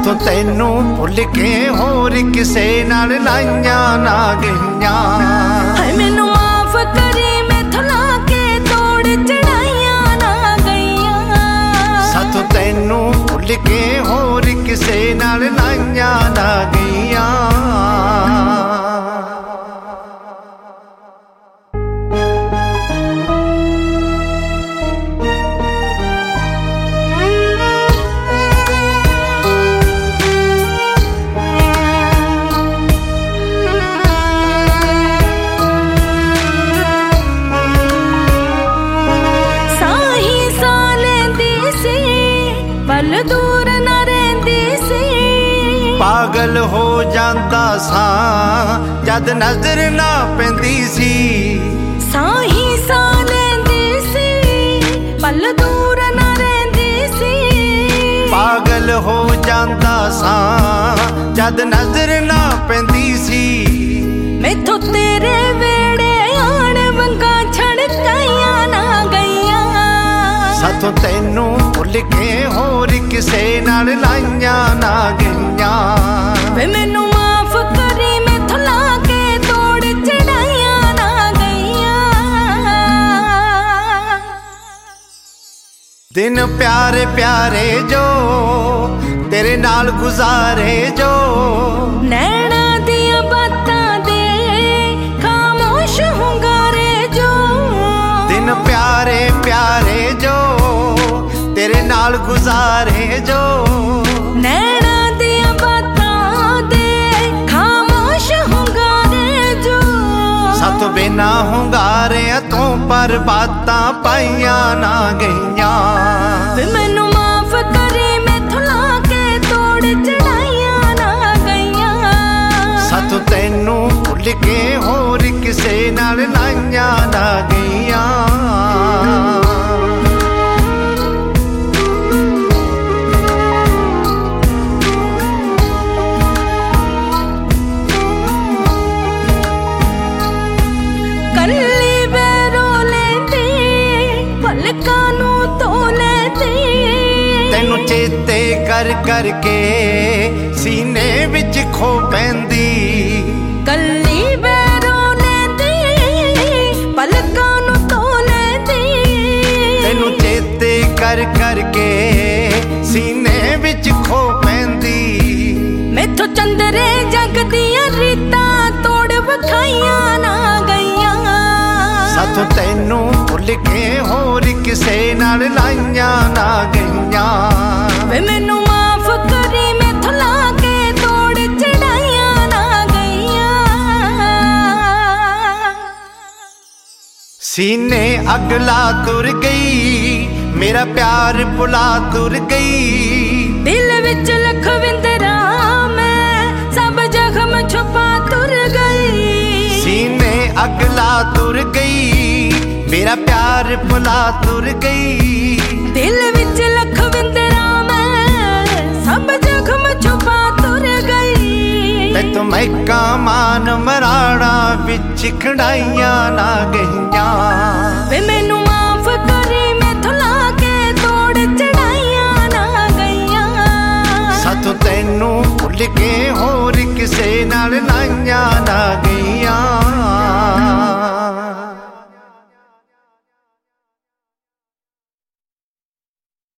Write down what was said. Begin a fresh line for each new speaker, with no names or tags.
ਸਾਥੋਂ ਤੈਨੂੰ ਭੁੱਲ ਕੇ ਹੋਰ ਕਿਸੇ ਨਾਲ ਲਾਈਆਂ ਨਾ ਗਈਆਂ।
ਹਾਏ ਮੈਨੂੰ ਮਾਫ ਕਰੀ ਮੈਥੋਂ ਲਾ ਕੇ ਤੋੜ ਚੜਾਈਆਂ ਨਾ ਗਈਆਂ।
ਸਾਥੋਂ ਤੈਨੂੰ ਭੁੱਲ ਕੇ ਹੋਰ ਕਿਸੇ ਨਾਲ ਲਾਈਆਂ ਨਾ ਗਈਆਂ।
ਪਲ ਦੂਰ ਨਾ ਰਹਿੰਦੀ ਸੀ,
ਪਾਗਲ ਹੋ ਜਾਂਦਾ ਸਾਂ ਜਦ ਨਜ਼ਰ ਨਾ ਪੈਂਦੀ ਸੀ।
ਸਾਹੀ ਸਾਹ ਲੈਂਦੀ ਸੀ, ਪਲ ਦੂਰ ਨਾ ਰਹਿੰਦੀ ਸੀ।
ਪਾਗਲ ਹੋ ਜਾਂਦਾ ਸਾਂ ਜਦ ਨਜ਼ਰ ਨਾ ਪੈਂਦੀ ਸੀ।
ਮੈਥੋਂ ਤੇਰੇ ਵੇੜੇ ਆਣ ਵੰਗਾਂ ਛੜਕਾਈਆਂ ਨਾ ਗਈਆਂ।
ਸਾਥੋਂ ਤੈਨੂੰ ਭੁੱਲ ਕੇ ਹੋਰ ਕਿਸੇ ਨਾਲ ਲਾਈਆਂ ਨਾ ਗਈਆਂ।
ਵੇ ਮੈਨੂੰ ਮਾਫ ਕਰੀ ਮੈਥੋਂ ਲਾ ਕੇ ਤੋੜ ਚੜਾਈਆਂ ਨਾ ਗਈਆਂ।
ਦਿਨ ਪਿਆਰੇ ਪਿਆਰੇ ਜੋ ਤੇਰੇ ਨਾਲ ਗੁਜ਼ਾਰੇ ਜੋ,
ਨੈਣਾ ਦੀਆਂ ਬਾਤਾਂ ਦੇ ਖਾਮੋਸ਼ ਹੁੰਗਾਰੇ ਜੋ।
ਦਿਨ ਪਿਆਰੇ ਪਿਆਰੇ ਜੋ ਤੇਰੇ ਨਾਲ ਗੁਜ਼ਾਰੇ ਜੋ,
ਨੈਣਾ ਦੀਆਂ ਬਾਤਾਂ ਦੇ ਖਾਮੋਸ਼ ਹੁੰਗਾਰੇ ਜੋ।
ਸਾਥੋਂ ਬਿਨਾਂ ਹੁੰਗਾਰਿਆਂ ਤੋਂ ਪਰ ਬਾਤਾਂ ਪਾਈਆਂ ਨਾ ਗਈਆਂ।
ਵੇ ਮੈਨੂੰ ਮਾਫ ਕਰੀ ਮੈਥੋਂ ਲਾ ਕੇ ਤੋੜ ਚੜਾਈਆਂ ਨਾ ਗਈਆਂ।
ਸਾਥੋਂ ਤੈਨੂੰ ਭੁੱਲ ਕੇ ਹੋਰ ਕਿਸੇ ਨਾਲ ਲਾਈਆਂ ਨਾ ਗਈਆਂ।
ਕੱਲੀ ਬੈਰੋ ਲੈਂਦੀ ਪਲਕਾਂ ਨੂੰ ਧੋ ਲੈਂਦੀ।
ਤੈਨੂੰ ਚੇਤੇ ਕਰ ਕਰਕੇ ਸੀਨੇ ਵਿੱਚ ਖੋ ਪੈਂਦੀ।
ਕੱਲੀ ਬੈਰੋ ਲੈਂਦੀ ਪਲਕਾਂ ਨੂੰ ਧੋ ਲੈਂਦੀ।
ਤੈਨੂੰ ਚੇਤੇ ਕਰ ਕਰਕੇ ਸੀਨੇ ਵਿੱਚ ਖੋ ਪੈਂਦੀ।
ਮੈਥੋਂ ਚੰਦਰੇ ਜਗ ਦੀਆਂ ਰੀਤਾਂ ਤੋੜ ਵਿਖਾਈਆਂ ਨਾ ਗਈਆਂ।
ਸਾਥੋਂ ਤੈਨੂੰ ਭੁੱਲ ਕੇ ਹੋਰ ਕਿਸੇ ਨਾਲ ਲਾਈਆਂ ਨਾ ਗਈਆਂ।
ਵੇ ਮੈਨੂੰ ਮਾਫ ਕਰੀ ਮੈਥੋਂ ਲਾ ਕੇ ਤੋੜ ਚੜਾਈਆਂ ਨਾ ਗਈਆਂ।
ਸੀਨੇ ਅਗਲਾ ਤੁਰ ਗਈ ਮੇਰਾ ਪਿਆਰ ਭੁਲਾ ਤੁਰ ਗਈ।
ਦਿਲ ਵਿੱਚ ਲਖਵਿੰਦਰਾ ਮੈਂ ਸਭ ਜ਼ਖਮ ਛੁਪਾ ਤੁਰ ਗਈ।
ਸੀਨੇ ਅਗਲਾ ਤੁਰ ਗਈ ਮੇਰਾ ਪਿਆਰ ਭੁਲਾ ਤੁਰ ਗਈ।
ਦਿਲ ਵਿੱਚ ਲਖਵਿੰਦਰਾ ਮੈਂ ਸਭ ਜ਼ਖਮ ਛੁਪਾ ਤੁਰ ਗਈ।
ਤੇ ਤੂੰ ਮੈਕਾ ਮਾਨ ਮਰਾੜਾ ਵਿੱਚ ਖੜਾਈਆਂ ਨਾ ਗਈਆਂ।
ਵੇ ਮੈਨੂੰ ਮਾਫ ਕਰੀ ਮੈਥੋਂ ਲਾ ਕੇ ਤੋੜ ਚੜਾਈਆਂ ਨਾ ਗਈਆਂ।
ਸਾਥੋਂ ਤੈਨੂੰ ਭੁੱਲ ਕੇ ਹੋਰ ਕਿਸੇ ਨਾਲ ਲਾਈਆਂ ਨਾ ਗਈਆਂ।